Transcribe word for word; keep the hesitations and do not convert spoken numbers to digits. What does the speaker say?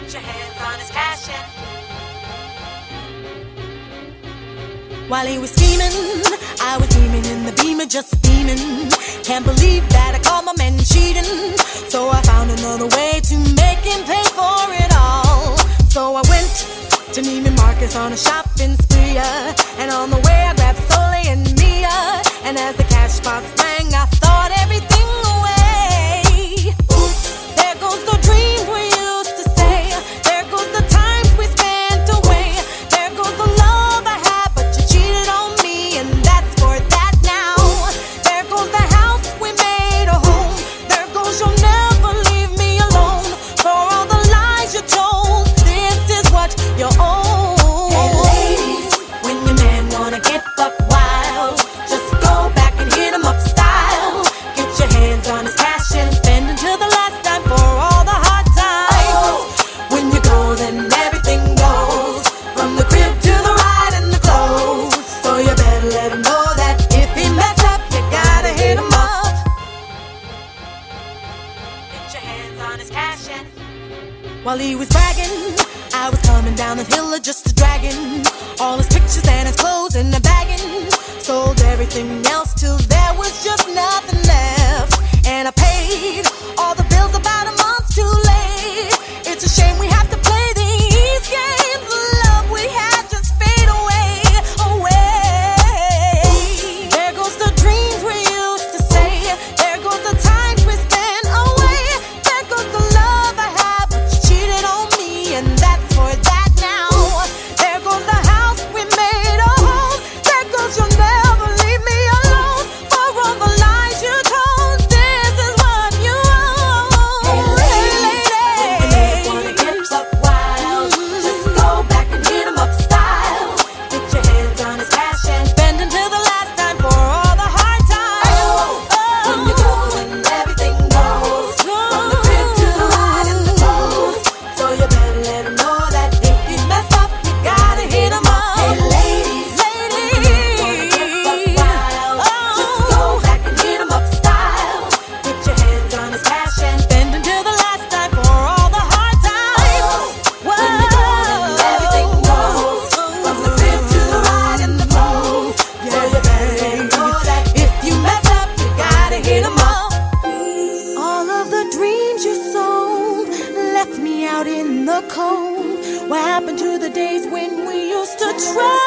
Get your hands on his cash in. While he was scheming, I was beaming in the beamer, just beaming. Can't believe that I caught my man cheating. So I found another way to make him pay for it all. So I went to Neiman Marcus on a shopping spree, uh, and on the way I grabbed Soleil and Mia. And as the cash box rang, I thought everything away. Oops, there goes the dreams we used to say. There goes the times we spent away. There goes the love I had, but you cheated on me, and that's for that now. There goes the house we made a home. There goes you'll never leave me alone. For all the lies you told, this is what you own. Hey ladies, when your man wanna get buck wild, just go back and hit him up style. Get your hands on his cash and spend until the last time for all the hard times. When you go, then everything goes, from the crib to the ride and the clothes. So you better let him know that if he mess up, you gotta hit him up. Get your hands on his cash and while he was bragging, I was coming down the hill of just a dragon. All his pictures and his clothes in the bagging. Sold everything else till there was just nothing left. And I paid all the bills about a month too late. It's a shame we have to play these games. The love we had just fade away, away. There goes the dreams we used to say. There goes the times we spent away. There goes the love I had, but you cheated on me, and that's for that now. There goes the house we made a home. There goes you'll never leave me alone. For all the lies you told, this is what you own. Hey ladies, when the man wanna get buck wild, just go back and hit him up style. Get your hands on his cash and spend until the last time for all the hard times. When you go, then everything goes, from the crib to the ride and the clothes. So you better let him know that if you mess up, you gotta hit him up. Hey ladies, ladies, wanna get buck wild, just go back and hit him up style. Get your hands on his cash and spend until the last time for all the hard times. When you go, then everything goes, from the crib to the ride and the clothes. So you better let him know that if you mess up, you gotta hit him up. All of the dreams you sold left me out in the cold. What happened to the days when we used to try?